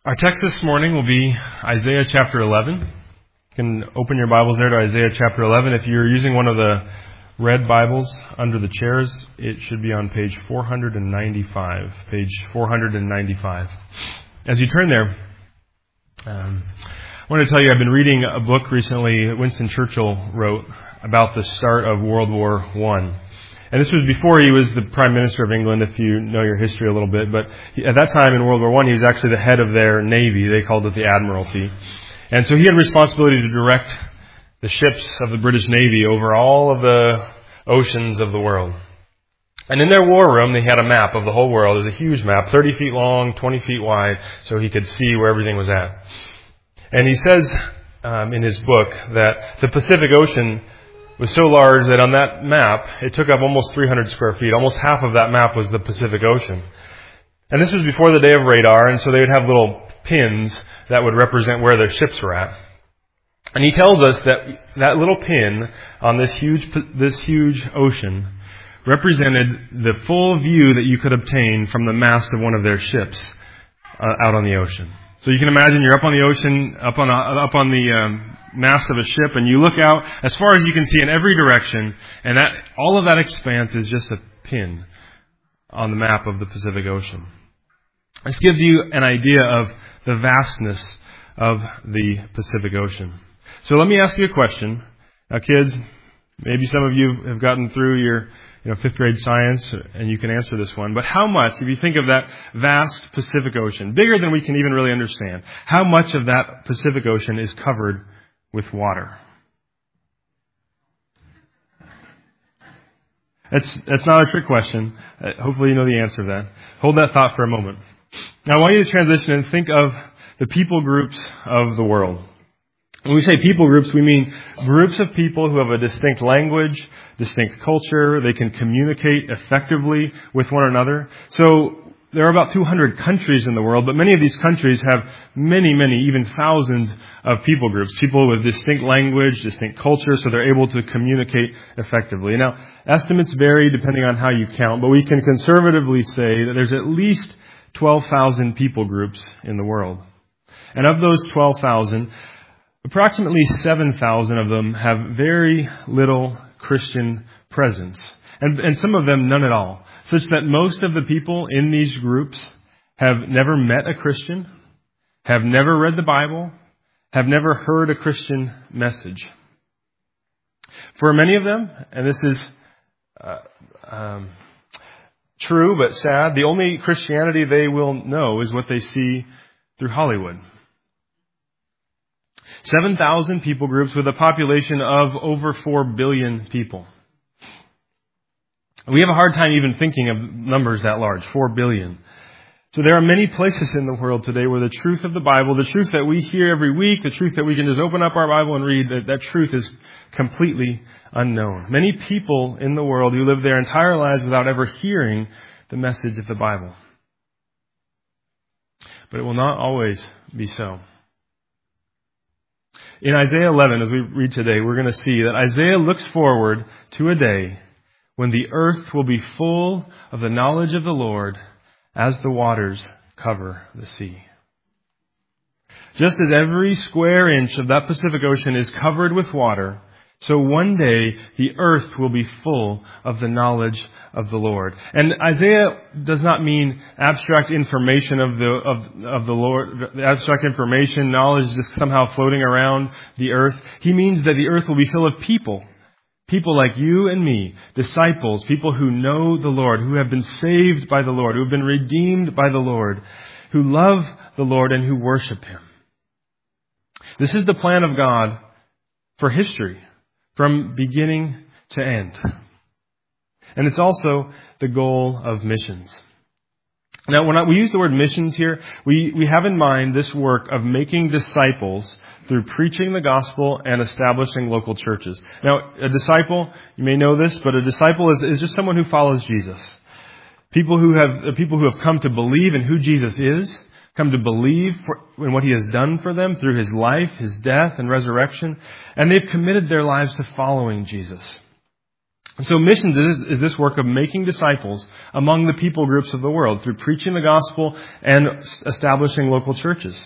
Our text this morning will be Isaiah chapter 11. You can open your Bibles there to Isaiah chapter 11. If you're using one of the red Bibles under the chairs, it should be on page 495. Page 495. As you turn there, I want to tell you I've been reading a book recently that Winston Churchill wrote about the start of World War I. And this was before he was the Prime Minister of England, if you know your history a little bit. But at that time in World War I, he was actually the head of their Navy. They called it the Admiralty. And so he had responsibility to direct the ships of the British Navy over all of the oceans of the world. And in their war room, they had a map of the whole world. It was a huge map, 30 feet long, 20 feet wide, so he could see where everything was at. And he says in his book that the Pacific Ocean was so large that on that map, it took up almost 300 square feet. Almost half of that map was the Pacific Ocean. And this was before the day of radar, and so they would have little pins that would represent where their ships were at. And he tells us that that little pin on this huge ocean represented the full view that you could obtain from the mast of one of their ships out on the ocean. So you can imagine you're up on the ocean, up on the mast of a ship, and you look out as far as you can see in every direction, and that all of that expanse is just a pin on the map of the Pacific Ocean. This gives you an idea of the vastness of the Pacific Ocean. So let me ask you a question. Now, kids, maybe some of you have gotten through your fifth grade science, and you can answer this one. But how much, if you think of that vast Pacific Ocean, bigger than we can even really understand, how much of that Pacific Ocean is covered with water? That's not a trick question. Hopefully you know the answer to that. Hold that thought for a moment. Now I want you to transition and think of the people groups of the world. When we say people groups, we mean groups of people who have a distinct language, distinct culture. They can communicate effectively with one another. So there are about 200 countries in the world, but many of these countries have many, even thousands of people groups. People with distinct language, distinct culture, so they're able to communicate effectively. Now, estimates vary depending on how you count, but we can conservatively say that there's at least 12,000 people groups in the world. And of those 12,000, approximately 7,000 of them have very little Christian presence. And some of them none at all. Such that most of the people in these groups have never met a Christian, have never read the Bible, have never heard a Christian message. For many of them, and this is true but sad, the only Christianity they will know is what they see through Hollywood. 7,000 people groups with a population of over 4 billion people. We have a hard time even thinking of numbers that large, 4 billion. So there are many places in the world today where the truth of the Bible, the truth that we hear every week, the truth that we can just open up our Bible and read, that truth is completely unknown. Many people in the world who live their entire lives without ever hearing the message of the Bible. But it will not always be so. In Isaiah 11, as we read today, we're going to see that Isaiah looks forward to a day when the earth will be full of the knowledge of the Lord as the waters cover the sea. Just as every square inch of that Pacific Ocean is covered with water, so one day the earth will be full of the knowledge of the Lord. And Isaiah does not mean abstract information of the Lord, abstract information, knowledge just somehow floating around the earth. He means that the earth will be full of people. People like you and me, disciples, people who know the Lord, who have been saved by the Lord, who have been redeemed by the Lord, who love the Lord and who worship Him. This is the plan of God for history, from beginning to end. And it's also the goal of missions. Now, when we use the word missions here, we have in mind this work of making disciples through preaching the gospel and establishing local churches. Now, a disciple, you may know this, but a disciple is just someone who follows Jesus. People who have come to believe in who Jesus is, come to believe in what He has done for them through His life, His death, and resurrection, and they've committed their lives to following Jesus. And so missions is this work of making disciples among the people groups of the world through preaching the gospel and establishing local churches.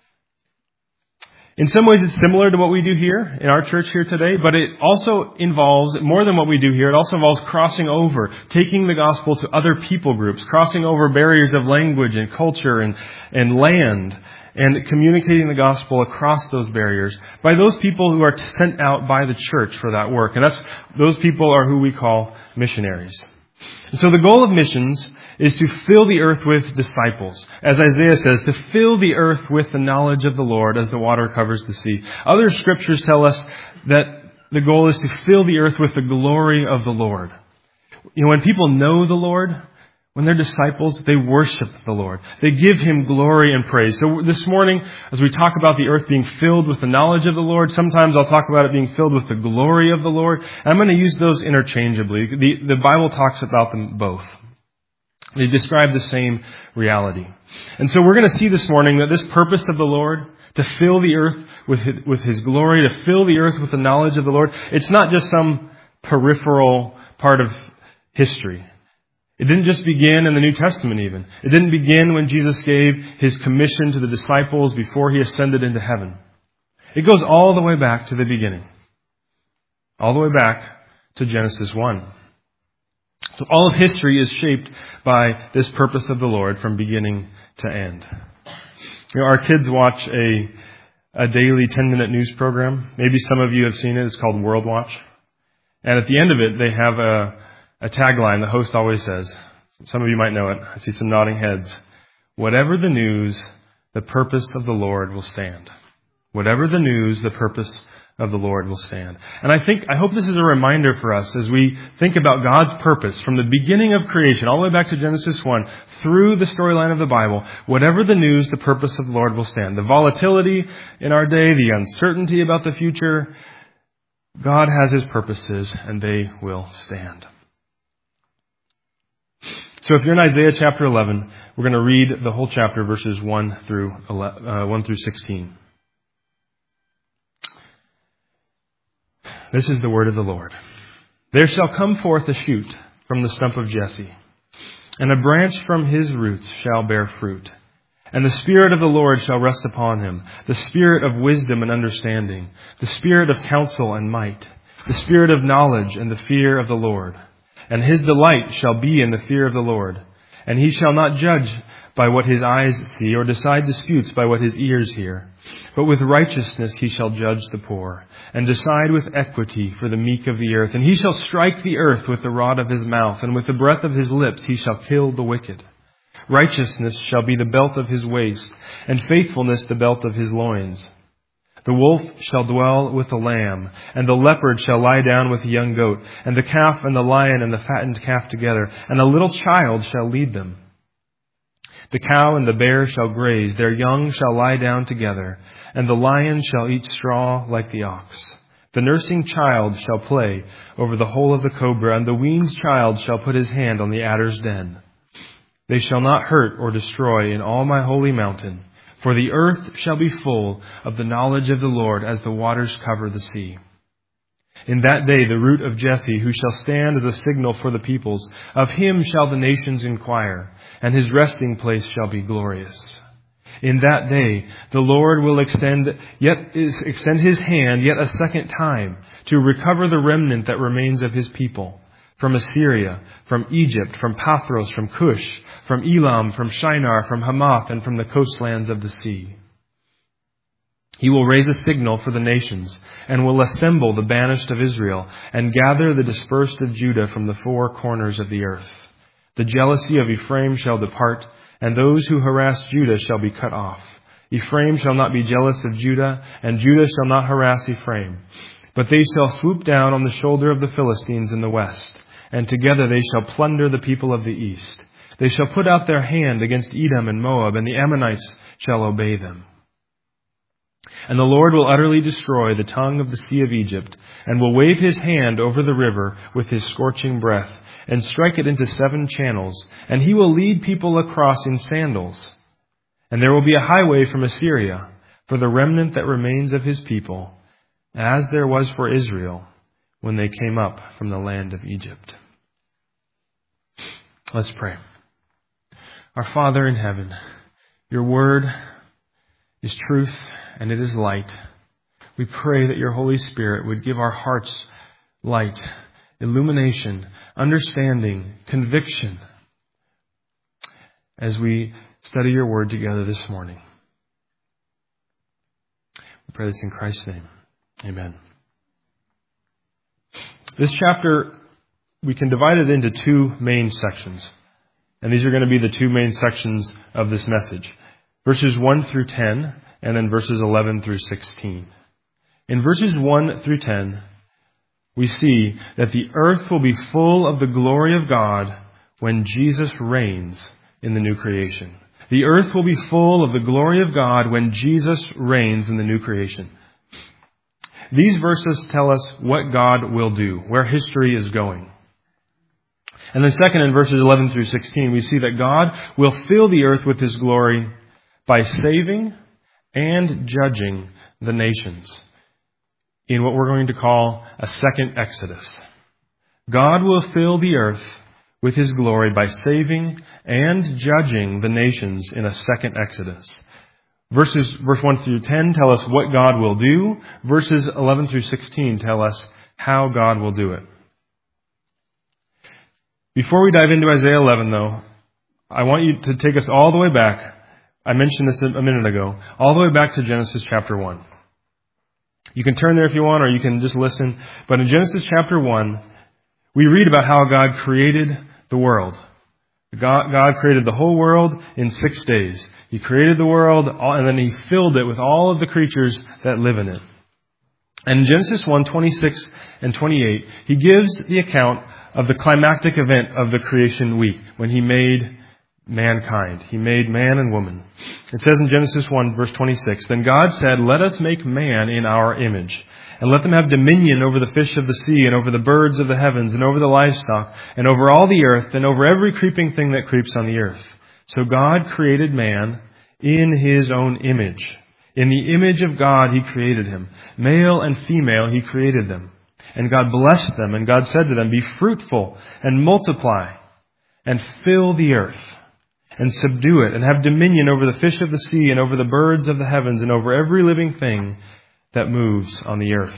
In some ways, it's similar to what we do here in our church here today, but it also involves, more than what we do here, it also involves crossing over, taking the gospel to other people groups, crossing over barriers of language and culture and land, and communicating the gospel across those barriers by those people who are sent out by the church for that work. And those people are who we call missionaries. And so the goal of missions is to fill the earth with disciples. As Isaiah says, to fill the earth with the knowledge of the Lord as the water covers the sea. Other scriptures tell us that the goal is to fill the earth with the glory of the Lord. When people know the Lord, when they're disciples, they worship the Lord. They give Him glory and praise. So this morning, as we talk about the earth being filled with the knowledge of the Lord, sometimes I'll talk about it being filled with the glory of the Lord. And I'm going to use those interchangeably. The Bible talks about them both. They describe the same reality. And so we're going to see this morning that this purpose of the Lord, to fill the earth with His glory, to fill the earth with the knowledge of the Lord, it's not just some peripheral part of history. It didn't just begin in the New Testament even. It didn't begin when Jesus gave His commission to the disciples before He ascended into heaven. It goes all the way back to the beginning. All the way back to Genesis 1. So all of history is shaped by this purpose of the Lord from beginning to end. Our kids watch a daily 10-minute news program. Maybe some of you have seen it. It's called World Watch. And at the end of it, they have a tagline the host always says. Some of you might know it. I see some nodding heads. Whatever the news, the purpose of the Lord will stand. Whatever the news, the purpose of the Lord will stand. And I hope this is a reminder for us as we think about God's purpose from the beginning of creation all the way back to Genesis 1 through the storyline of the Bible. Whatever the news, the purpose of the Lord will stand. The volatility in our day, the uncertainty about the future, God has His purposes and they will stand. So if you're in Isaiah chapter 11, we're going to read the whole chapter, verses 1 through 16. This is the word of the Lord. There shall come forth a shoot from the stump of Jesse, and a branch from his roots shall bear fruit. And the Spirit of the Lord shall rest upon him, the Spirit of wisdom and understanding, the Spirit of counsel and might, the Spirit of knowledge and the fear of the Lord. And his delight shall be in the fear of the Lord. And he shall not judge by what his eyes see, or decide disputes by what his ears hear. But with righteousness he shall judge the poor, and decide with equity for the meek of the earth. And he shall strike the earth with the rod of his mouth, and with the breath of his lips he shall kill the wicked. Righteousness shall be the belt of his waist, and faithfulness the belt of his loins. The wolf shall dwell with the lamb, and the leopard shall lie down with the young goat, and the calf and the lion and the fattened calf together, and a little child shall lead them. The cow and the bear shall graze, their young shall lie down together, and the lion shall eat straw like the ox. The nursing child shall play over the hole of the cobra, and the weaned child shall put his hand on the adder's den. They shall not hurt or destroy in all my holy mountain, for the earth shall be full of the knowledge of the Lord as the waters cover the sea. In that day the root of Jesse, who shall stand as a signal for the peoples, of him shall the nations inquire, and his resting place shall be glorious. In that day the Lord will extend his hand yet a second time to recover the remnant that remains of his people, from Assyria, from Egypt, from Pathros, from Cush, from Elam, from Shinar, from Hamath, and from the coastlands of the sea. He will raise a signal for the nations, and will assemble the banished of Israel, and gather the dispersed of Judah from the four corners of the earth. The jealousy of Ephraim shall depart, and those who harass Judah shall be cut off. Ephraim shall not be jealous of Judah, and Judah shall not harass Ephraim. But they shall swoop down on the shoulder of the Philistines in the west, and together they shall plunder the people of the east. They shall put out their hand against Edom and Moab, and the Ammonites shall obey them. And the Lord will utterly destroy the tongue of the sea of Egypt, and will wave his hand over the river with his scorching breath, and strike it into 7 channels, and he will lead people across in sandals. And there will be a highway from Assyria for the remnant that remains of his people, as there was for Israel, when they came up from the land of Egypt. Let's pray. Our Father in heaven, your word is truth and it is light. We pray that your Holy Spirit would give our hearts light, illumination, understanding, conviction as we study your word together this morning. We pray this in Christ's name. Amen. This chapter, we can divide it into two main sections. And these are going to be the two main sections of this message. Verses 1 through 10, and then verses 11 through 16. In verses 1 through 10, we see that the earth will be full of the glory of God when Jesus reigns in the new creation. The earth will be full of the glory of God when Jesus reigns in the new creation. These verses tell us what God will do, where history is going. And then second, in verses 11 through 16, we see that God will fill the earth with His glory by saving and judging the nations in what we're going to call a second Exodus. God will fill the earth with His glory by saving and judging the nations in a second Exodus. Verse 1 through 10 tell us what God will do. Verses 11 through 16 tell us how God will do it. Before we dive into Isaiah 11, though, I want you to take us all the way back. I mentioned this a minute ago. All the way back to Genesis chapter 1. You can turn there if you want, or you can just listen. But in Genesis chapter 1, we read about how God created the world. God created the whole world in 6 days. He created the world, and then He filled it with all of the creatures that live in it. And in Genesis 1:26 and 28, He gives the account of the climactic event of the creation week, when He made mankind. He made man and woman. It says in Genesis 1, verse 26, "Then God said, 'Let us make man in our image, and let them have dominion over the fish of the sea, and over the birds of the heavens, and over the livestock, and over all the earth, and over every creeping thing that creeps on the earth.' So God created man in His own image. In the image of God He created him. Male and female He created them. And God blessed them, and God said to them, 'Be fruitful, and multiply, and fill the earth, and subdue it, and have dominion over the fish of the sea, and over the birds of the heavens, and over every living thing that moves on the earth.'"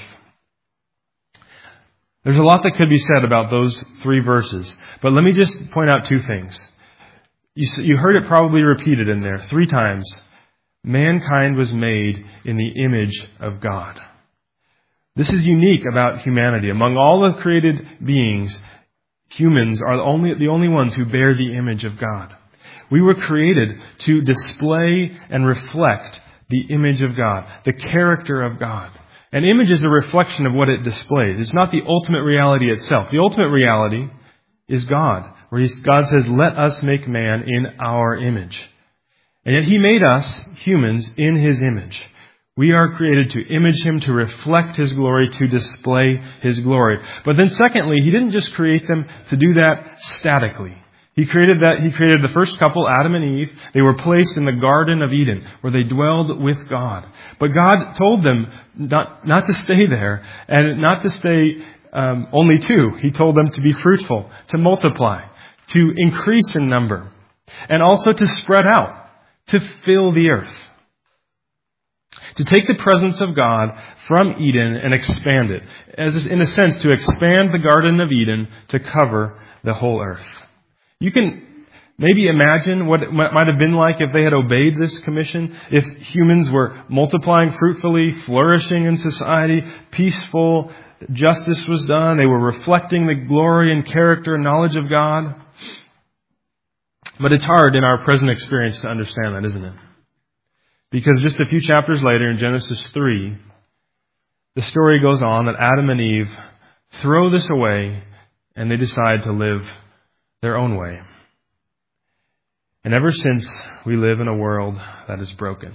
There's a lot that could be said about those three verses, but let me just point out two things. You heard it probably repeated in there 3 times. Mankind was made in the image of God. This is unique about humanity. Among all the created beings, humans are the only ones who bear the image of God. We were created to display and reflect the image of God, the character of God. An image is a reflection of what it displays. It's not the ultimate reality itself. The ultimate reality is God, where God says, "Let us make man in our image." And yet He made us, humans, in His image. We are created to image Him, to reflect His glory, to display His glory. But then secondly, He didn't just create them to do that statically. He created the first couple, Adam and Eve. They were placed in the Garden of Eden, where they dwelled with God. But God told them not to stay there, and not to stay only 2. He told them to be fruitful, to multiply, to increase in number, and also to spread out, to fill the earth. To take the presence of God from Eden and expand it. In a sense, to expand the Garden of Eden to cover the whole earth. You can maybe imagine what it might have been like if they had obeyed this commission, if humans were multiplying fruitfully, flourishing in society, peaceful, justice was done, they were reflecting the glory and character and knowledge of God. But it's hard in our present experience to understand that, isn't it? Because just a few chapters later in Genesis 3, the story goes on that Adam and Eve throw this away and they decide to live their own way. And ever since, we live in a world that is broken.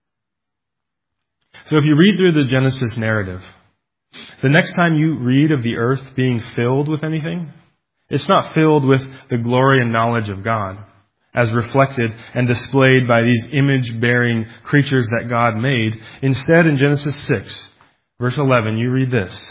So if you read through the Genesis narrative, the next time you read of the earth being filled with anything, it's not filled with the glory and knowledge of God, as reflected and displayed by these image-bearing creatures that God made. Instead, in Genesis 6, verse 11, you read this.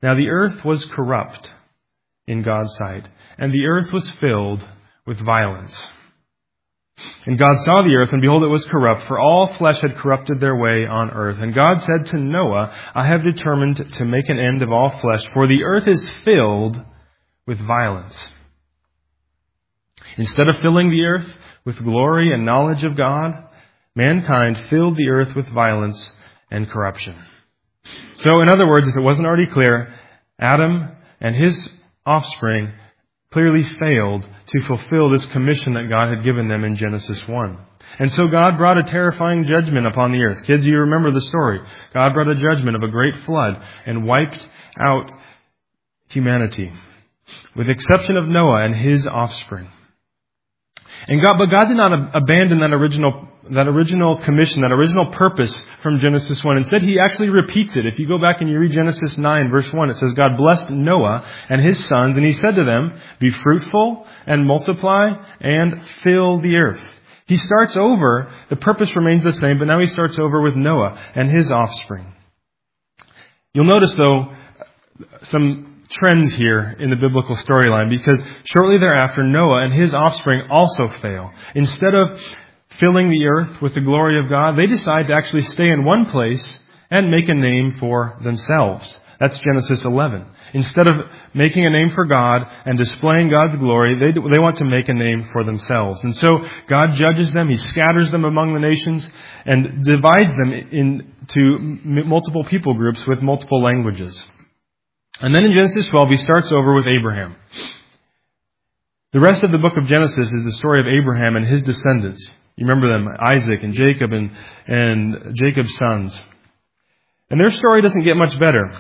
Now the earth was corrupt in God's sight, and the earth was filled with violence. And God saw the earth, and behold, it was corrupt, for all flesh had corrupted their way on earth. And God said to Noah, I have determined to make an end of all flesh, for the earth is filled with violence. Instead of filling the earth with glory and knowledge of God, mankind filled the earth with violence and corruption. So, in other words, if it wasn't already clear, Adam and his offspring clearly failed to fulfill this commission that God had given them in Genesis 1. And so God brought a terrifying judgment upon the earth. Kids, you remember the story. God brought a judgment of a great flood and wiped out humanity, with the exception of Noah and his offspring. But God did not abandon that original commission, that original purpose from Genesis 1. Instead, He actually repeats it. If you go back and you read Genesis 9, verse 1, it says, God blessed Noah and his sons, and He said to them, be fruitful and multiply and fill the earth. He starts over. The purpose remains the same, but now He starts over with Noah and his offspring. You'll notice, though, some trends here in the biblical storyline, because shortly thereafter, Noah and his offspring also fail. Instead of filling the earth with the glory of God, they decide to actually stay in one place and make a name for themselves. That's Genesis 11. Instead of making a name for God and displaying God's glory, they want to make a name for themselves. And so God judges them. He scatters them among the nations and divides them into multiple people groups with multiple languages. And then in Genesis 12, He starts over with Abraham. The rest of the book of Genesis is the story of Abraham and his descendants. You remember them, Isaac and Jacob and Jacob's sons. And their story doesn't get much better.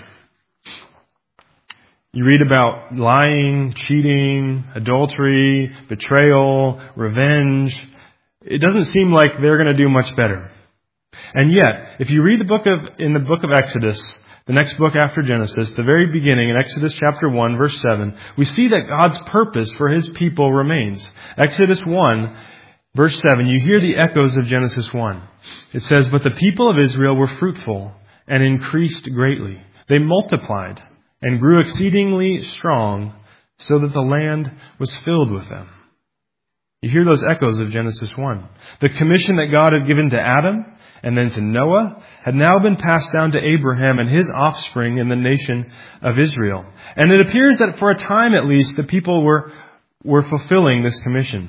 You read about lying, cheating, adultery, betrayal, revenge. It doesn't seem like they're going to do much better. And yet, if you read in the book of Exodus, the next book after Genesis, the very beginning, in Exodus chapter 1, verse 7, we see that God's purpose for His people remains. Exodus 1, verse 7, you hear the echoes of Genesis 1. It says, but the people of Israel were fruitful and increased greatly. They multiplied and grew exceedingly strong, so that the land was filled with them. You hear those echoes of Genesis 1. The commission that God had given to Adam and then to Noah had now been passed down to Abraham and his offspring in the nation of Israel. And it appears that for a time at least, the people were fulfilling this commission.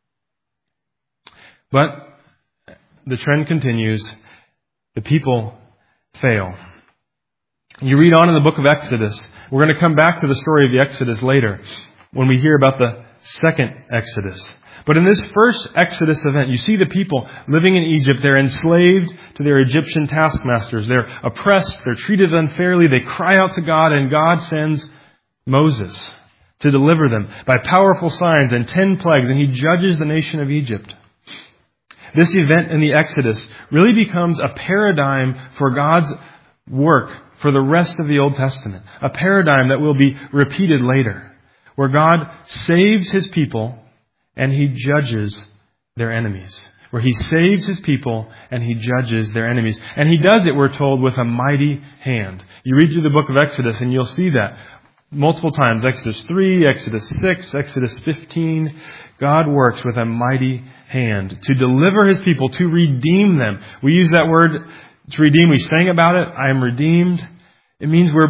But the trend continues. The people fail. You read on in the book of Exodus. We're going to come back to the story of the Exodus later when we hear about the second Exodus. But in this first Exodus event, you see the people living in Egypt. They're enslaved to their Egyptian taskmasters. They're oppressed. They're treated unfairly. They cry out to God, and God sends Moses to deliver them by powerful signs and 10 plagues, and He judges the nation of Egypt. This event in the Exodus really becomes a paradigm for God's work for the rest of the Old Testament. A paradigm that will be repeated later, where God saves His people and He judges their enemies. Where He saves His people and He judges their enemies. And He does it, we're told, with a mighty hand. You read through the book of Exodus and you'll see that multiple times. Exodus 3, Exodus 6, Exodus 15. God works with a mighty hand to deliver His people, to redeem them. We use that word, to redeem. We sang about it. I am redeemed. It means we're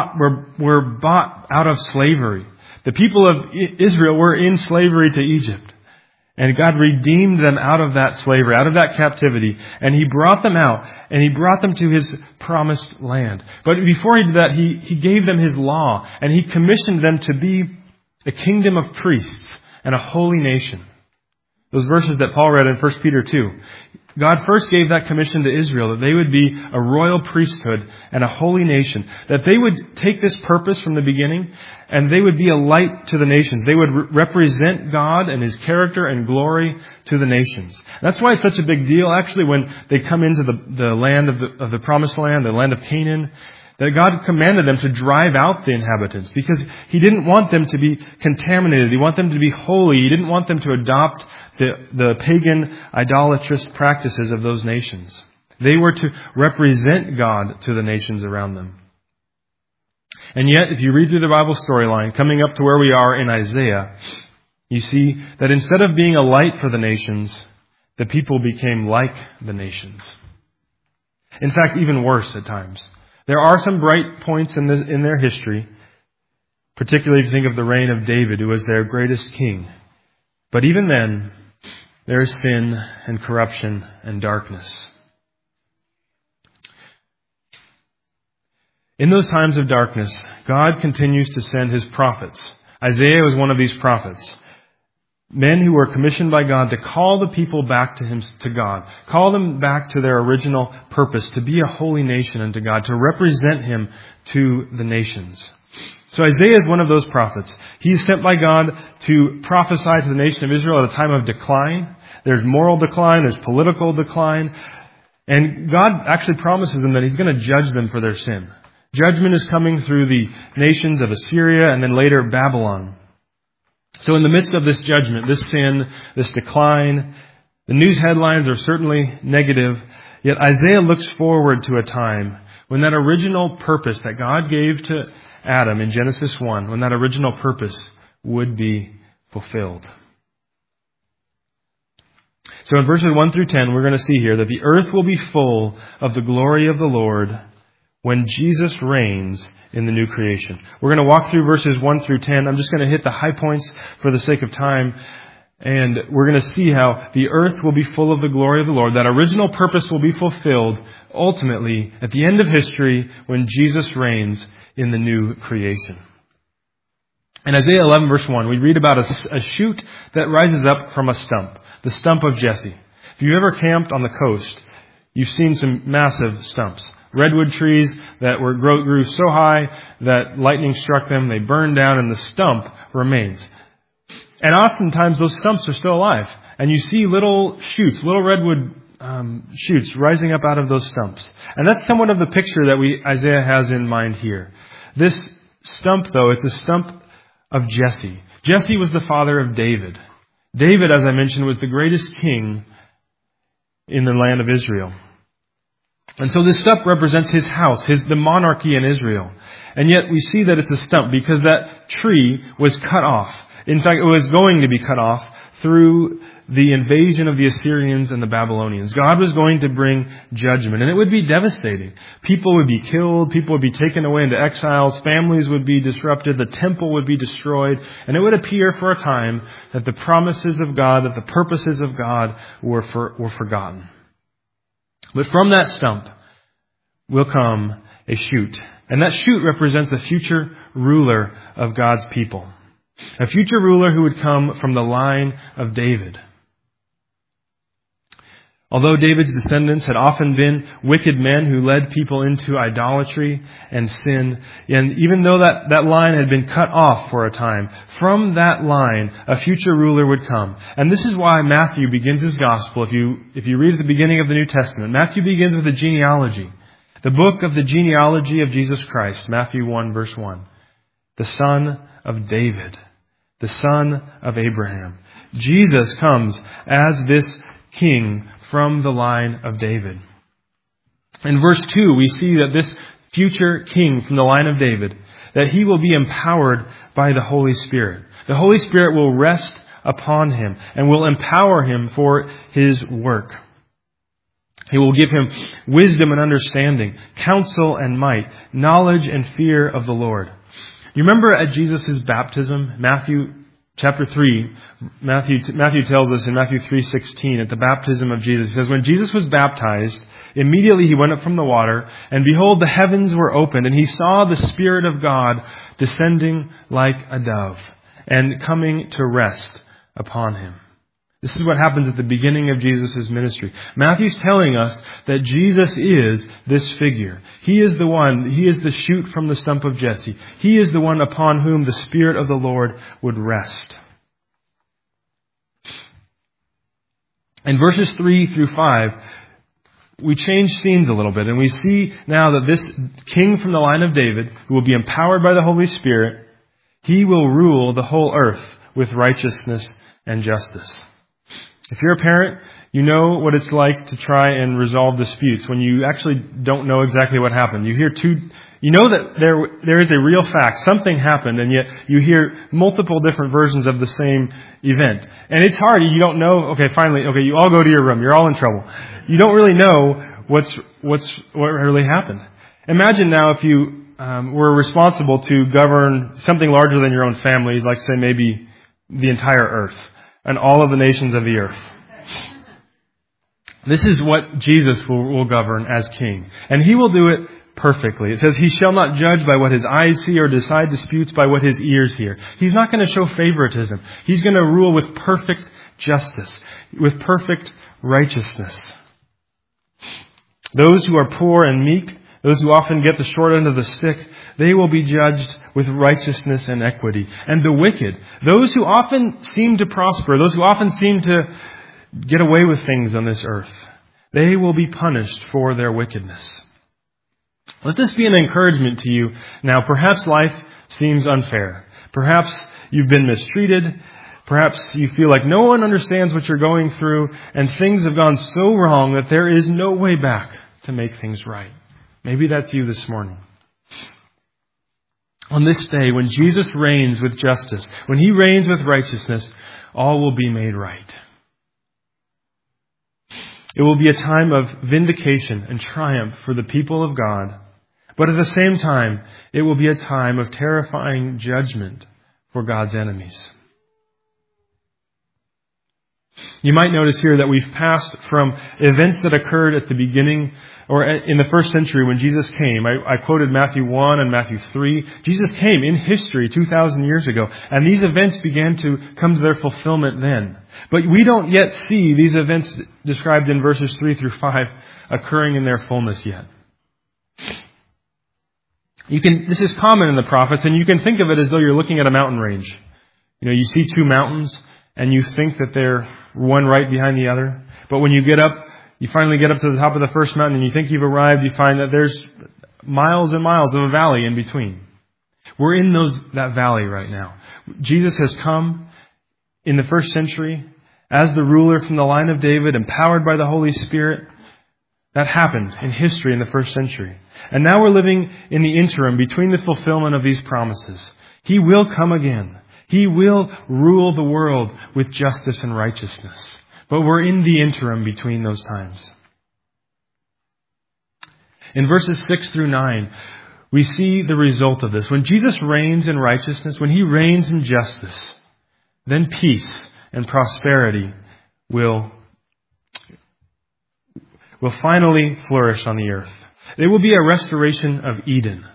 bought out of slavery. The people of Israel were in slavery to Egypt. And God redeemed them out of that slavery, out of that captivity. And He brought them out. And He brought them to His promised land. But before He did that, He gave them His law. And He commissioned them to be a kingdom of priests and a holy nation. Those verses that Paul read in 1 Peter 2. God first gave that commission to Israel, that they would be a royal priesthood and a holy nation, that they would take this purpose from the beginning and they would be a light to the nations. They would represent God and His character and glory to the nations. That's why it's such a big deal, actually, when they come into the land of the promised land, the land of Canaan, that God commanded them to drive out the inhabitants because He didn't want them to be contaminated. He wanted them to be holy. He didn't want them to adopt the pagan, idolatrous practices of those nations. They were to represent God to the nations around them. And yet, if you read through the Bible storyline, coming up to where we are in Isaiah, you see that instead of being a light for the nations, the people became like the nations. In fact, even worse at times. There are some bright points in their history, particularly if you think of the reign of David, who was their greatest king. But even then, there is sin and corruption and darkness. In those times of darkness, God continues to send His prophets. Isaiah was one of these prophets. Men who were commissioned by God to call the people back to God. Call them back to their original purpose, to be a holy nation unto God, to represent Him to the nations. So Isaiah is one of those prophets. He's sent by God to prophesy to the nation of Israel at a time of decline. There's moral decline, there's political decline. And God actually promises them that He's going to judge them for their sin. Judgment is coming through the nations of Assyria and then later Babylon. So in the midst of this judgment, this sin, this decline, the news headlines are certainly negative, yet Isaiah looks forward to a time when that original purpose that God gave to Adam in Genesis 1, when that original purpose would be fulfilled. So in verses 1 through 10, we're going to see here that the earth will be full of the glory of the Lord when Jesus reigns in the new creation. We're going to walk through verses 1 through 10. I'm just going to hit the high points for the sake of time. And we're going to see how the earth will be full of the glory of the Lord. That original purpose will be fulfilled ultimately at the end of history when Jesus reigns in the new creation. In Isaiah 11 verse 1, we read about a shoot that rises up from a stump. The stump of Jesse. If you've ever camped on the coast, you've seen some massive stumps. Redwood trees that grew so high that lightning struck them, they burned down, and the stump remains. And oftentimes those stumps are still alive. And you see little shoots, little redwood shoots rising up out of those stumps. And that's somewhat of the picture that Isaiah has in mind here. This stump, though, it's a stump of Jesse. Jesse was the father of David. David, as I mentioned, was the greatest king in the land of Israel. And so this stump represents his house, the monarchy in Israel. And yet we see that it's a stump because that tree was cut off. In fact, it was going to be cut off through the invasion of the Assyrians and the Babylonians. God was going to bring judgment, and it would be devastating. People would be killed, people would be taken away into exiles, families would be disrupted, the temple would be destroyed, and it would appear for a time that the promises of God, that the purposes of God were forgotten. But from that stump will come a shoot. And that shoot represents the future ruler of God's people. A future ruler who would come from the line of David. Although David's descendants had often been wicked men who led people into idolatry and sin, and even though that line had been cut off for a time, from that line a future ruler would come. And this is why Matthew begins his gospel. If you read at the beginning of the New Testament, Matthew begins with a genealogy. The book of the genealogy of Jesus Christ, Matthew 1 verse 1. The son of David, the son of Abraham. Jesus comes as this king from the line of David. In verse 2, we see that this future king from the line of David, that he will be empowered by the Holy Spirit. The Holy Spirit will rest upon him and will empower him for his work. He will give him wisdom and understanding, counsel and might, knowledge and fear of the Lord. You remember at Jesus' baptism, Matthew Chapter 3, Matthew tells us in Matthew 3:16 at the baptism of Jesus, he says, when Jesus was baptized, immediately he went up from the water, and behold, the heavens were opened, and he saw the Spirit of God descending like a dove and coming to rest upon him. This is what happens at the beginning of Jesus' ministry. Matthew's telling us that Jesus is this figure. He is the one, he is the shoot from the stump of Jesse. He is the one upon whom the Spirit of the Lord would rest. In verses 3 through 5, we change scenes a little bit, and we see now that this king from the line of David, who will be empowered by the Holy Spirit, he will rule the whole earth with righteousness and justice. If you're a parent, you know what it's like to try and resolve disputes when you actually don't know exactly what happened. You hear two You know that there is a real fact. Something happened, and yet you hear multiple different versions of the same event. And it's hard. You don't know, you all go to your room. You're all in trouble. You don't really know what really happened. Imagine now if you were responsible to govern something larger than your own family, like say maybe the entire earth and all of the nations of the earth. This is what Jesus will govern as king. And he will do it perfectly. It says, he shall not judge by what his eyes see or decide disputes by what his ears hear. He's not going to show favoritism. He's going to rule with perfect justice, with perfect righteousness. Those who are poor and meek, those who often get the short end of the stick, they will be judged with righteousness and equity. And the wicked, those who often seem to prosper, those who often seem to get away with things on this earth, they will be punished for their wickedness. Let this be an encouragement to you. Now, perhaps life seems unfair. Perhaps you've been mistreated. Perhaps you feel like no one understands what you're going through, and things have gone so wrong that there is no way back to make things right. Maybe that's you this morning. On this day, when Jesus reigns with justice, when he reigns with righteousness, all will be made right. It will be a time of vindication and triumph for the people of God. But at the same time, it will be a time of terrifying judgment for God's enemies. You might notice here that we've passed from events that occurred at the beginning or in the first century when Jesus came. I quoted Matthew 1 and Matthew 3. Jesus came in history 2,000 years ago, and these events began to come to their fulfillment then. But we don't yet see these events described in verses 3 through 5 occurring in their fullness yet. This is common in the prophets, and you can think of it as though you're looking at a mountain range. You see two mountains, and you think that they're one right behind the other. But when you finally get up to the top of the first mountain and you think you've arrived, you find that there's miles and miles of a valley in between. We're in that valley right now. Jesus has come in the first century as the ruler from the line of David, empowered by the Holy Spirit. That happened in history in the first century. And now we're living in the interim between the fulfillment of these promises. He will come again. He will rule the world with justice and righteousness. But we're in the interim between those times. In verses 6 through 9, we see the result of this. When Jesus reigns in righteousness, when he reigns in justice, then peace and prosperity will finally flourish on the earth. It will be a restoration of Eden.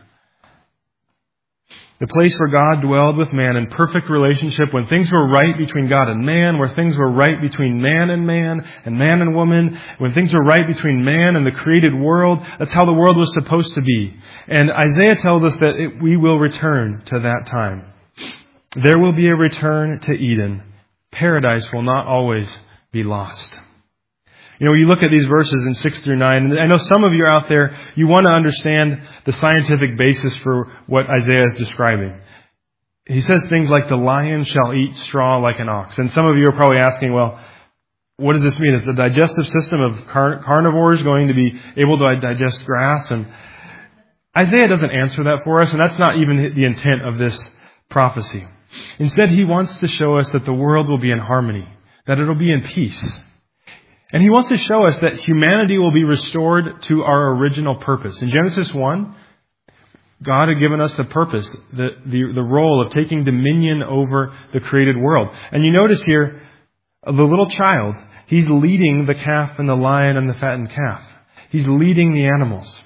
The place where God dwelled with man in perfect relationship, when things were right between God and man, where things were right between man and man and woman, when things were right between man and the created world. That's how the world was supposed to be. And Isaiah tells us that we will return to that time. There will be a return to Eden. Paradise will not always be lost. You look at these verses in 6 through 9, and I know some of you are out there, you want to understand the scientific basis for what Isaiah is describing. He says things like, the lion shall eat straw like an ox. And some of you are probably asking, well, what does this mean? Is the digestive system of carnivores going to be able to digest grass? And Isaiah doesn't answer that for us, and that's not even the intent of this prophecy. Instead, he wants to show us that the world will be in harmony, that it'll be in peace. And he wants to show us that humanity will be restored to our original purpose. In Genesis 1, God had given us the purpose, the role of taking dominion over the created world. And you notice here, the little child, he's leading the calf and the lion and the fattened calf. He's leading the animals.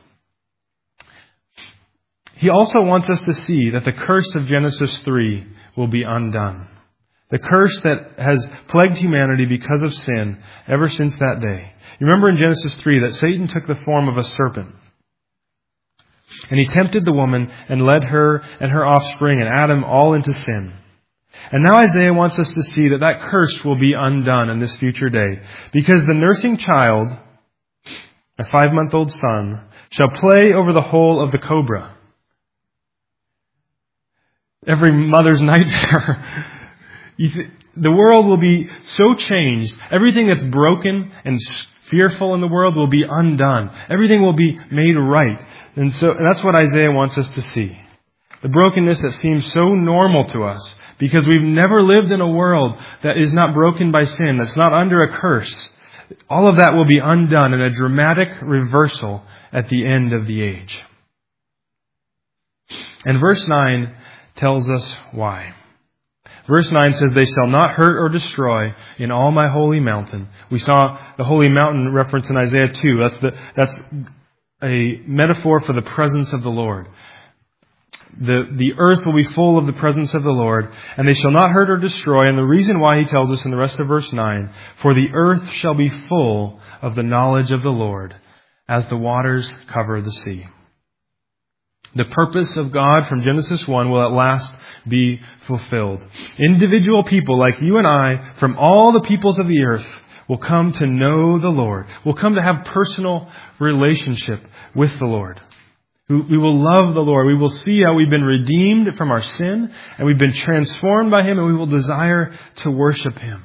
He also wants us to see that the curse of Genesis 3 will be undone. The curse that has plagued humanity because of sin ever since that day. You remember in Genesis 3 that Satan took the form of a serpent. And he tempted the woman and led her and her offspring and Adam all into sin. And now Isaiah wants us to see that curse will be undone in this future day. Because the nursing child, a 5-month-old son, shall play over the hole of the cobra. Every mother's nightmare. The world will be so changed. Everything that's broken and fearful in the world will be undone. Everything will be made right. And that's what Isaiah wants us to see. The brokenness that seems so normal to us because we've never lived in a world that is not broken by sin, that's not under a curse. All of that will be undone in a dramatic reversal at the end of the age. And verse 9 tells us why. Verse 9 says, "They shall not hurt or destroy in all my holy mountain." We saw the holy mountain reference in Isaiah 2. That's a metaphor for the presence of the Lord. The earth will be full of the presence of the Lord, and they shall not hurt or destroy. And the reason why he tells us in the rest of verse 9, "For the earth shall be full of the knowledge of the Lord, as the waters cover the sea." The purpose of God from Genesis 1 will at last be fulfilled. Individual people like you and I, from all the peoples of the earth, will come to know the Lord, will come to have personal relationship with the Lord. We will love the Lord. We will see how we've been redeemed from our sin, and we've been transformed by Him, and we will desire to worship Him.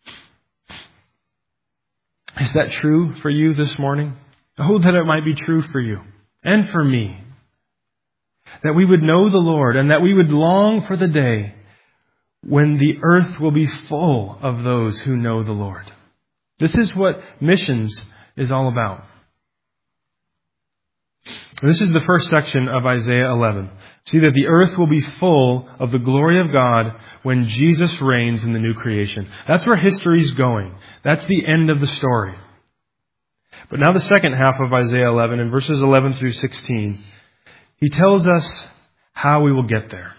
Is that true for you this morning? Oh, that it might be true for you and for me. That we would know the Lord and that we would long for the day when the earth will be full of those who know the Lord. This is what missions is all about. And this is the first section of Isaiah 11. See that the earth will be full of the glory of God when Jesus reigns in the new creation. That's where history's going. That's the end of the story. But now the second half of Isaiah 11, in verses 11 through 16, he tells us how we will get there.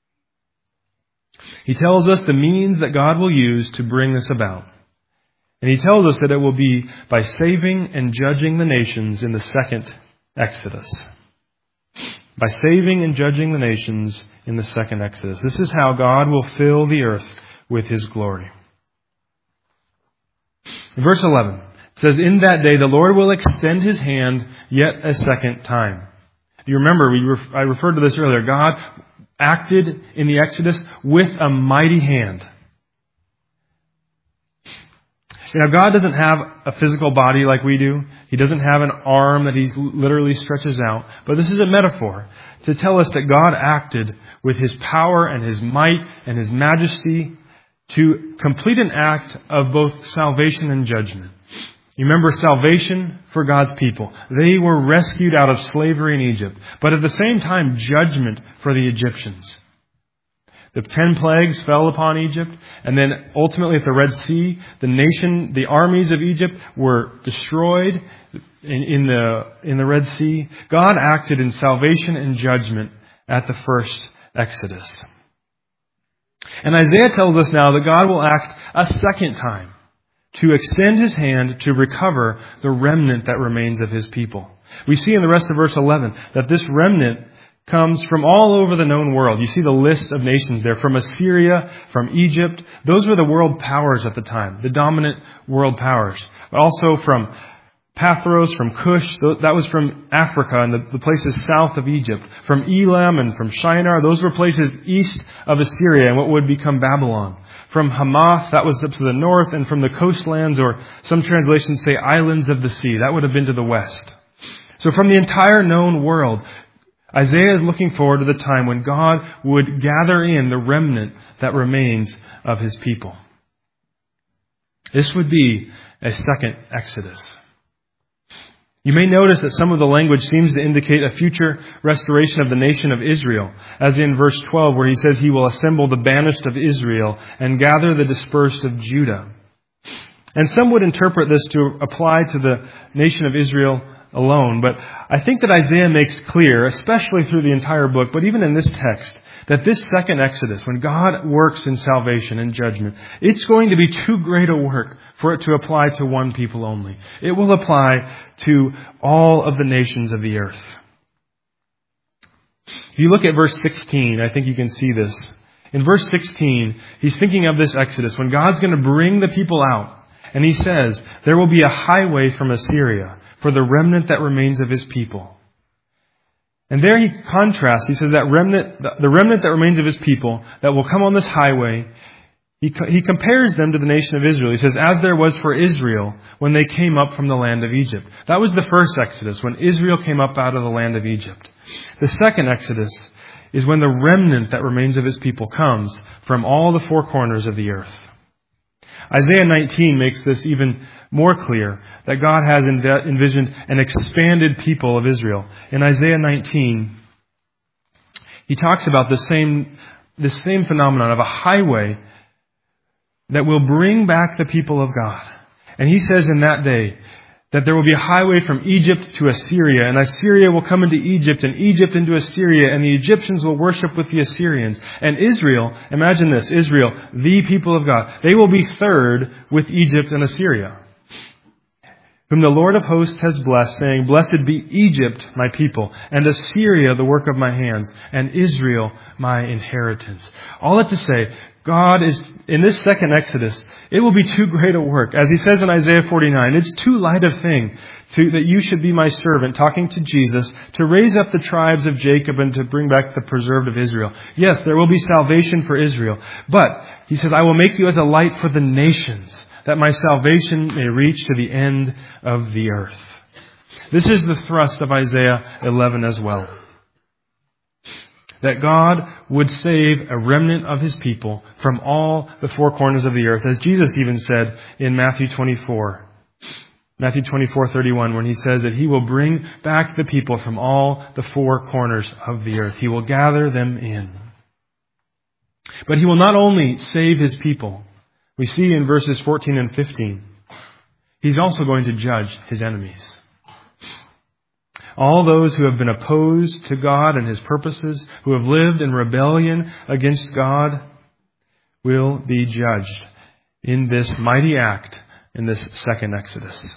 He tells us the means that God will use to bring this about. And he tells us that it will be by saving and judging the nations in the second Exodus. By saving and judging the nations in the second Exodus. This is how God will fill the earth with His glory. In verse 11, it says, "In that day the Lord will extend His hand yet a second time." You remember, I referred to this earlier. God acted in the Exodus with a mighty hand. Now, God doesn't have a physical body like we do. He doesn't have an arm that He literally stretches out. But this is a metaphor to tell us that God acted with His power and His might and His majesty to complete an act of both salvation and judgment. You remember salvation for God's people. They were rescued out of slavery in Egypt. But at the same time, judgment for the Egyptians. The 10 plagues fell upon Egypt. And then ultimately at the Red Sea, the armies of Egypt were destroyed in the Red Sea. God acted in salvation and judgment at the first Exodus. And Isaiah tells us now that God will act a second time to extend His hand to recover the remnant that remains of His people. We see in the rest of verse 11 that this remnant comes from all over the known world. You see the list of nations there, from Assyria, from Egypt. Those were the world powers at the time, the dominant world powers. But also from Pathros, from Cush, that was from Africa and the places south of Egypt. From Elam and from Shinar, those were places east of Assyria and what would become Babylon. From Hamath, that was up to the north, and from the coastlands, or some translations say islands of the sea, that would have been to the west. So from the entire known world, Isaiah is looking forward to the time when God would gather in the remnant that remains of His people. This would be a second Exodus. You may notice that some of the language seems to indicate a future restoration of the nation of Israel, as in verse 12 where he says He will assemble the banished of Israel and gather the dispersed of Judah. And some would interpret this to apply to the nation of Israel alone, but I think that Isaiah makes clear, especially through the entire book, but even in this text, that this second Exodus, when God works in salvation and judgment, it's going to be too great a work for it to apply to one people only. It will apply to all of the nations of the earth. If you look at verse 16, I think you can see this. In verse 16, he's thinking of this Exodus, when God's going to bring the people out. And he says, there will be a highway from Assyria for the remnant that remains of His people. And there he contrasts, he says that the remnant that remains of His people that will come on this highway He compares them to the nation of Israel. He says, as there was for Israel when they came up from the land of Egypt. That was the first Exodus, when Israel came up out of the land of Egypt. The second Exodus is when the remnant that remains of His people comes from all the four corners of the earth. Isaiah 19 makes this even more clear, that God has envisioned an expanded people of Israel. In Isaiah 19, He talks about the same phenomenon of a highway that will bring back the people of God. And He says in that day that there will be a highway from Egypt to Assyria, and Assyria will come into Egypt, and Egypt into Assyria, and the Egyptians will worship with the Assyrians. And Israel, imagine this, Israel, the people of God, they will be third with Egypt and Assyria, whom the Lord of hosts has blessed, saying, Blessed be Egypt, my people, and Assyria, the work of my hands, and Israel, my inheritance. All that to say, God is, in this second Exodus, it will be too great a work. As He says in Isaiah 49, it's too light a thing that you should be my servant, talking to Jesus, to raise up the tribes of Jacob and to bring back the preserved of Israel. Yes, there will be salvation for Israel. But, He says, I will make you as a light for the nations, that my salvation may reach to the end of the earth. This is the thrust of Isaiah 11 as well. That God would save a remnant of His people from all the four corners of the earth. As Jesus even said in Matthew 24:31, when He says that He will bring back the people from all the four corners of the earth. He will gather them in. But He will not only save His people. We see in verses 14 and 15, He's also going to judge His enemies. All those who have been opposed to God and His purposes, who have lived in rebellion against God, will be judged in this mighty act, in this second Exodus.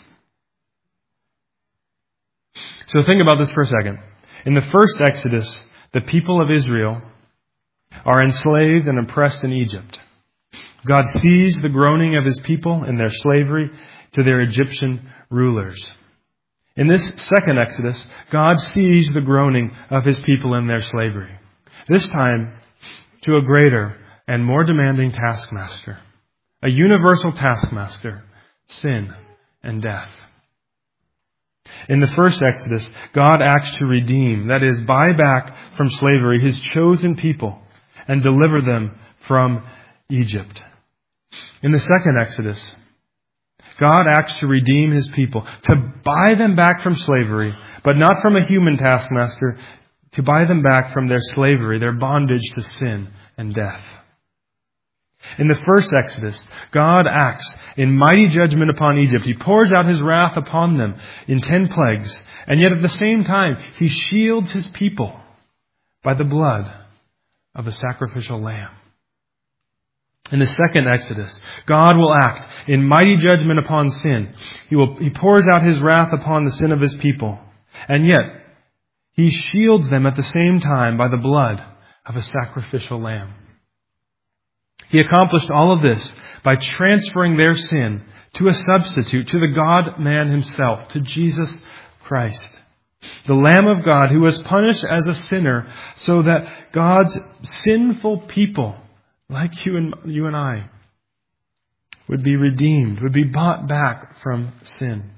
So think about this for a second. In the first Exodus, the people of Israel are enslaved and oppressed in Egypt. God sees the groaning of His people in their slavery to their Egyptian rulers. In this second Exodus, God sees the groaning of His people in their slavery. This time, to a greater and more demanding taskmaster. A universal taskmaster, sin and death. In the first Exodus, God acts to redeem, that is, buy back from slavery His chosen people and deliver them from Egypt. In the second Exodus, God acts to redeem His people, to buy them back from slavery, but not from a human taskmaster, to buy them back from their slavery, their bondage to sin and death. In the first Exodus, God acts in mighty judgment upon Egypt. He pours out His wrath upon them in 10 plagues, and yet at the same time, He shields His people by the blood of a sacrificial lamb. In the second Exodus, God will act in mighty judgment upon sin. He pours out His wrath upon the sin of His people. And yet, He shields them at the same time by the blood of a sacrificial lamb. He accomplished all of this by transferring their sin to a substitute, to the God-man Himself, to Jesus Christ. The Lamb of God who was punished as a sinner so that God's sinful people, like you and I, would be redeemed, would be bought back from sin.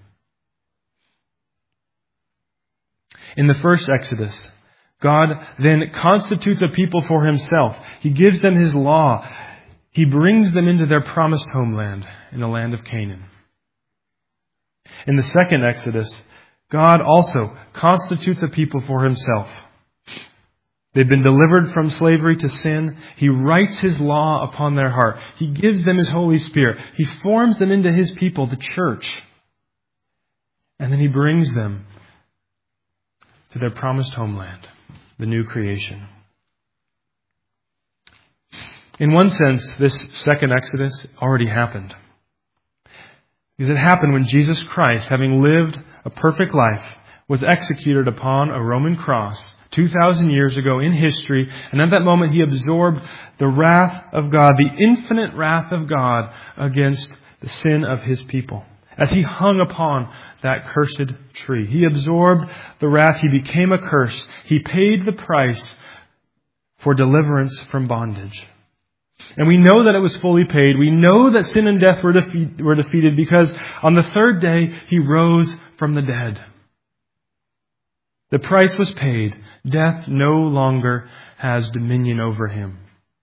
In the first Exodus, God then constitutes a people for Himself. He gives them His law. He brings them into their promised homeland in the land of Canaan. In the second Exodus, God also constitutes a people for Himself. They've been delivered from slavery to sin. He writes His law upon their heart. He gives them His Holy Spirit. He forms them into His people, the church. And then He brings them to their promised homeland, the new creation. In one sense, this second Exodus already happened. Because it happened when Jesus Christ, having lived a perfect life, was executed upon a Roman cross 2,000 years ago in history, and at that moment He absorbed the wrath of God, the infinite wrath of God against the sin of His people. As He hung upon that cursed tree, He absorbed the wrath. He became a curse. He paid the price for deliverance from bondage. And we know that it was fully paid. We know that sin and death were defeated because on the third day He rose from the dead. The price was paid. Death no longer has dominion over Him.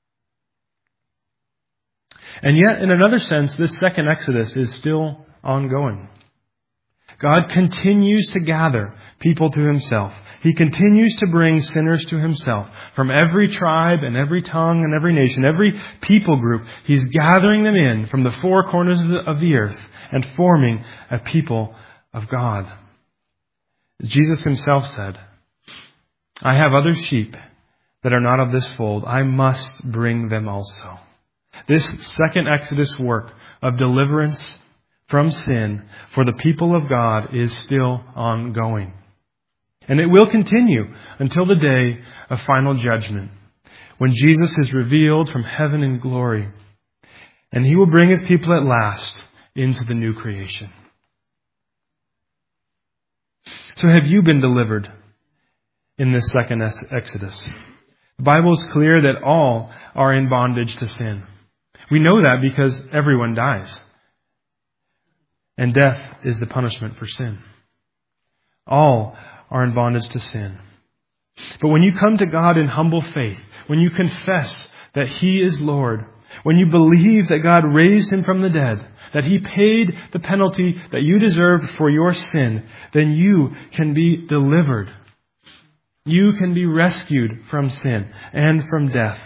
And yet, in another sense, this second Exodus is still ongoing. God continues to gather people to Himself. He continues to bring sinners to Himself from every tribe and every tongue and every nation, every people group. He's gathering them in from the four corners of the earth and forming a people of God. As Jesus Himself said, I have other sheep that are not of this fold. I must bring them also. This second Exodus work of deliverance from sin for the people of God is still ongoing. And it will continue until the day of final judgment, when Jesus is revealed from heaven in glory, and He will bring His people at last into the new creation. So have you been delivered in this second Exodus? The Bible is clear that all are in bondage to sin. We know that because everyone dies. And death is the punishment for sin. All are in bondage to sin. But when you come to God in humble faith, when you confess that He is Lord, when you believe that God raised Him from the dead, that He paid the penalty that you deserved for your sin, then you can be delivered. You can be rescued from sin and from death.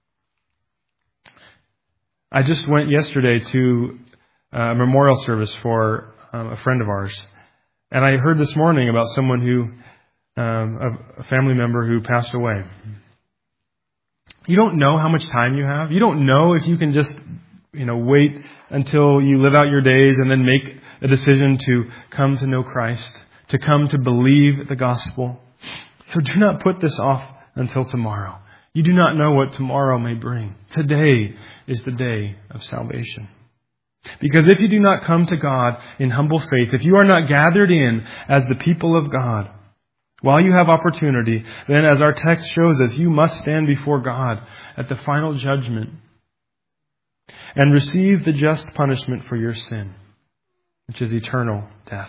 I just went yesterday to a memorial service for a friend of ours. And I heard this morning about someone who, a family member who passed away. You don't know how much time you have. You don't know if you can just, wait until you live out your days and then make a decision to come to know Christ, to come to believe the gospel. So do not put this off until tomorrow. You do not know what tomorrow may bring. Today is the day of salvation. Because if you do not come to God in humble faith, if you are not gathered in as the people of God, while you have opportunity, then as our text shows us, you must stand before God at the final judgment and receive the just punishment for your sin, which is eternal death.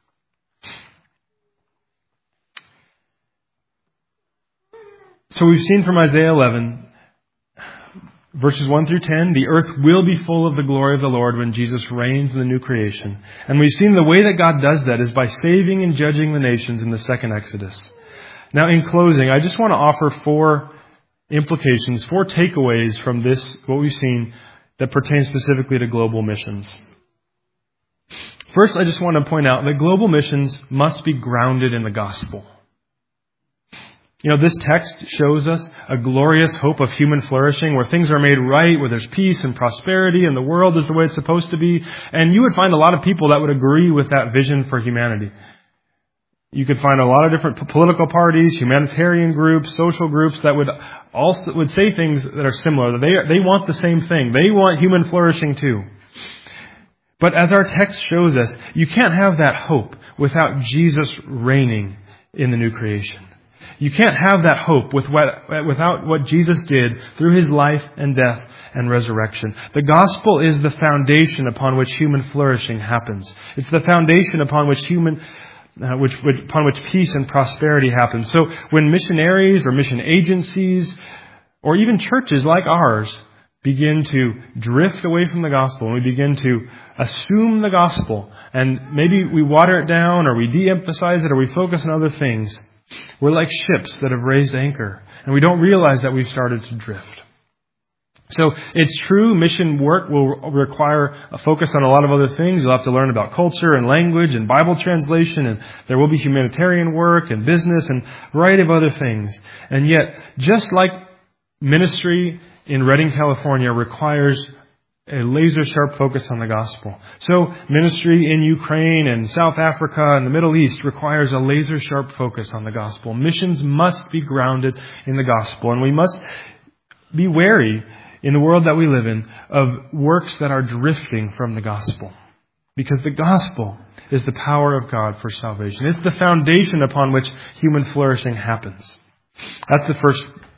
So we've seen from Isaiah 11, verses 1 through 10, the earth will be full of the glory of the Lord when Jesus reigns in the new creation. And we've seen the way that God does that is by saving and judging the nations in the second Exodus. Now, in closing, I just want to offer four implications, four takeaways from this, what we've seen, that pertain specifically to global missions. First, I just want to point out that global missions must be grounded in the gospel. This text shows us a glorious hope of human flourishing where things are made right, where there's peace and prosperity and the world is the way it's supposed to be. And you would find a lot of people that would agree with that vision for humanity. You could find a lot of different political parties, humanitarian groups, social groups that would say things that are similar. They want the same thing. They want human flourishing too. But as our text shows us, you can't have that hope without Jesus reigning in the new creation. You can't have that hope without what Jesus did through His life and death and resurrection. The gospel is the foundation upon which human flourishing happens. It's the foundation upon which upon which peace and prosperity happens. So when missionaries or mission agencies or even churches like ours begin to drift away from the gospel and we begin to assume the gospel and maybe we water it down or we de-emphasize it or we focus on other things, we're like ships that have raised anchor, and we don't realize that we've started to drift. So it's true, mission work will require a focus on a lot of other things. You'll have to learn about culture and language and Bible translation, and there will be humanitarian work and business and a variety of other things. And yet, just like ministry in Redding, California requires a laser-sharp focus on the gospel. So ministry in Ukraine and South Africa and the Middle East requires a laser-sharp focus on the gospel. Missions must be grounded in the gospel, and we must be wary in the world that we live in of works that are drifting from the gospel. Because the gospel is the power of God for salvation. It's the foundation upon which human flourishing happens. That's the first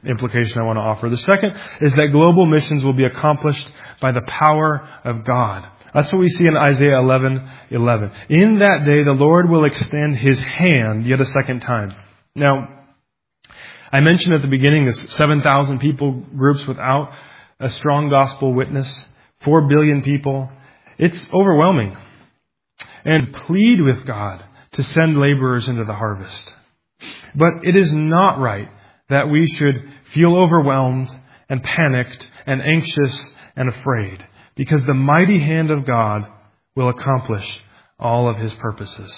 implication I want to offer. The second is that global missions will be accomplished by the power of God. That's what we see in Isaiah 11:11. In that day, the Lord will extend His hand yet a second time. Now, I mentioned at the beginning this 7,000 people groups without a strong gospel witness, 4 billion people. It's overwhelming. And plead with God to send laborers into the harvest. But it is not right that we should feel overwhelmed and panicked and anxious and afraid, because the mighty hand of God will accomplish all of His purposes.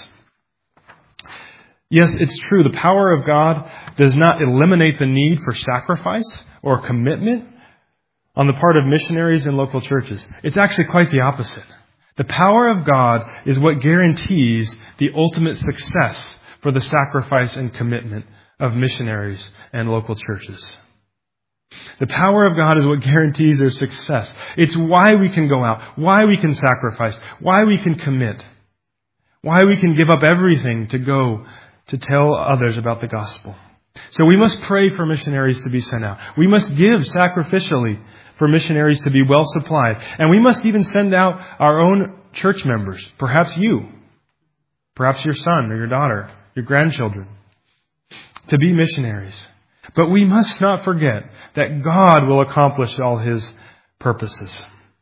Yes, it's true. The power of God does not eliminate the need for sacrifice or commitment on the part of missionaries and local churches. It's actually quite the opposite. The power of God is what guarantees the ultimate success for the sacrifice and commitment of missionaries and local churches. The power of God is what guarantees their success. It's why we can go out, why we can sacrifice, why we can commit, why we can give up everything to go to tell others about the gospel. So we must pray for missionaries to be sent out. We must give sacrificially for missionaries to be well supplied. And we must even send out our own church members, perhaps you, perhaps your son or your daughter, your grandchildren, to be missionaries. But we must not forget that God will accomplish all His purposes.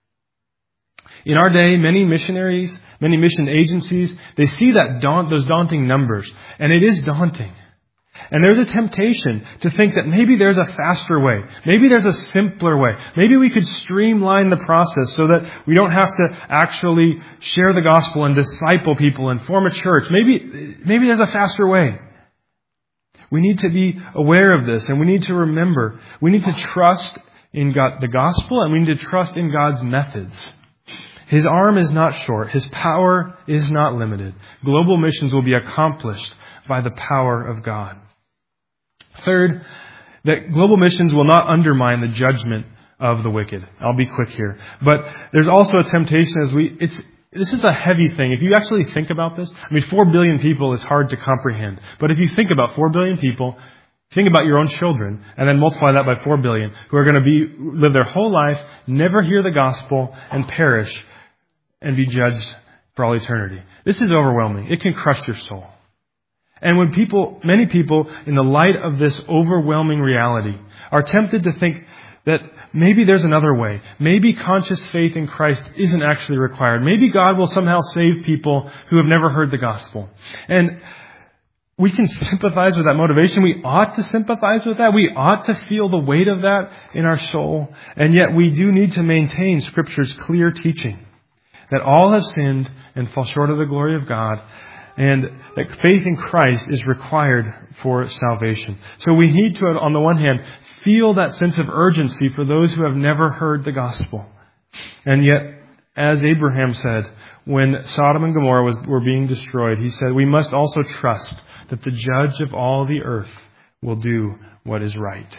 In our day, many missionaries, many mission agencies, they see those daunting numbers, and it is daunting. And there's a temptation to think that maybe there's a faster way. Maybe there's a simpler way. Maybe we could streamline the process so that we don't have to actually share the gospel and disciple people and form a church. Maybe there's a faster way. We need to be aware of this, and we need to remember, we need to trust in God, the gospel, and we need to trust in God's methods. His arm is not short. His power is not limited. Global missions will be accomplished by the power of God. Third, that global missions will not undermine the judgment of the wicked. I'll be quick here. But there's also a temptation this is a heavy thing. If you actually think about this, 4 billion people is hard to comprehend. But if you think about 4 billion people, think about your own children, and then multiply that by 4 billion, who are going to live their whole life, never hear the gospel, and perish, and be judged for all eternity. This is overwhelming. It can crush your soul. And when many people, in the light of this overwhelming reality, are tempted to think that maybe there's another way. Maybe conscious faith in Christ isn't actually required. Maybe God will somehow save people who have never heard the gospel. And we can sympathize with that motivation. We ought to sympathize with that. We ought to feel the weight of that in our soul. And yet we do need to maintain Scripture's clear teaching that all have sinned and fall short of the glory of God, and that faith in Christ is required for salvation. So we need to, on the one hand, feel that sense of urgency for those who have never heard the gospel. And yet, as Abraham said, when Sodom and Gomorrah were being destroyed, he said, we must also trust that the judge of all the earth will do what is right.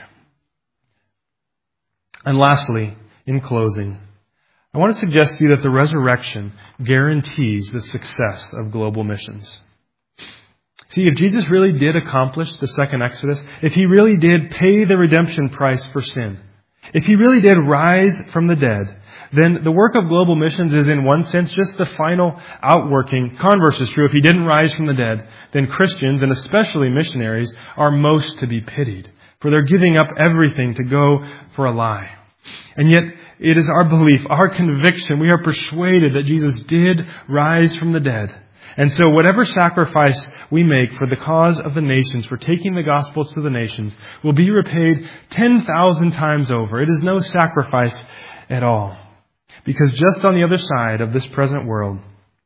And lastly, in closing, I want to suggest to you that the resurrection guarantees the success of global missions. See, if Jesus really did accomplish the second Exodus, if He really did pay the redemption price for sin, if He really did rise from the dead, then the work of global missions is in one sense just the final outworking. Converse is true. If He didn't rise from the dead, then Christians, and especially missionaries, are most to be pitied, for they're giving up everything to go for a lie. And yet, it is our belief, our conviction, we are persuaded that Jesus did rise from the dead. And so whatever sacrifice we make for the cause of the nations, for taking the gospel to the nations, will be repaid 10,000 times over. It is no sacrifice at all. Because just on the other side of this present world,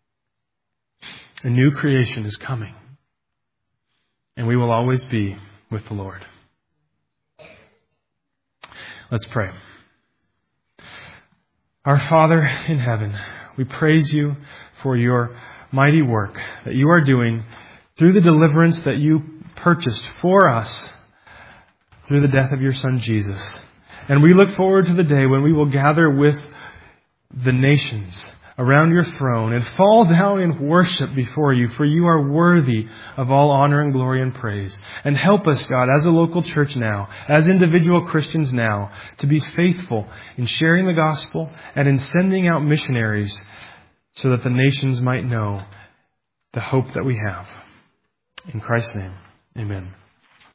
a new creation is coming. And we will always be with the Lord. Let's pray. Our Father in heaven, we praise You for Your mighty work that You are doing through the deliverance that You purchased for us through the death of Your Son Jesus. And we look forward to the day when we will gather with the nations around your throne and fall down in worship before you, for you are worthy of all honor and glory and praise. And help us, God, as a local church now, as individual Christians now, to be faithful in sharing the gospel and in sending out missionaries so that the nations might know the hope that we have. In Christ's name, amen.